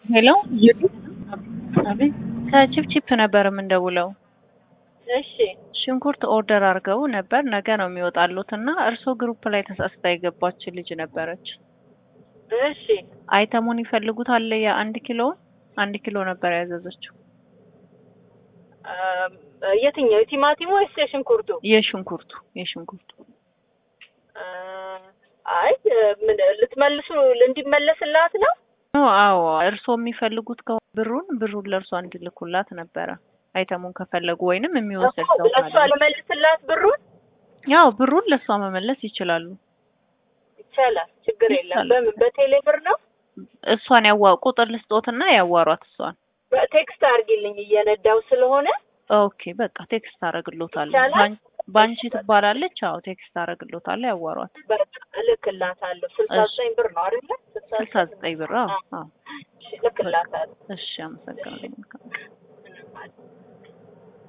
ሄሎ አቤት ከቺፕቺፕ ነበር የምንደውለው። እሺ ሽንኩርት ኦርደር አድርገው ነበር ነገ ነው የሚወጣሉት እና እርሶ ግሩፕ ላይ ተሳስታ የገባች ልጅ ነበረች። እሺ አይተሙን ይፈልጉታል። የአንድ ኪሎ 1 ኪሎ ነበር ያዘዘችው። የትኛው ቲማቲም ወይስ የሽንኩርቱ? የሽንኩርቱ አይ ምን ልትመልሱ እንዲመለስላት ነው? አዎ እርሶ የሚፈልጉት ብሩን ለእርሷ እንዲልኩላት ነበረ። አይተሙን ከፈለጉ ወይንም የሚወስድ ሰው እሷ ለመልስላት ብሩን? ያው ብሩን ለሷ መመለስ ይችላሉ። ይቻላል፣ ችግር የለም። በምን በቴሌ ብር ነው? እሷን ቁጥር ልስጦትና ያዋሯት እሷን። በቴክስት አድርጊልኝ እየነዳው ስለሆነ። ኦኬ በቃ ቴክስት አደርግሎታለሁ። ባንቺ ትባላለች። አዎ ቴክስት አደርግሎታለሁ፣ ያዋሯት። በቃ እልክላታለሁ። 69 ብር ነው አይደል? 69 ብር። አዎ እልክላታለሁ። እሺ አመሰግናለሁ።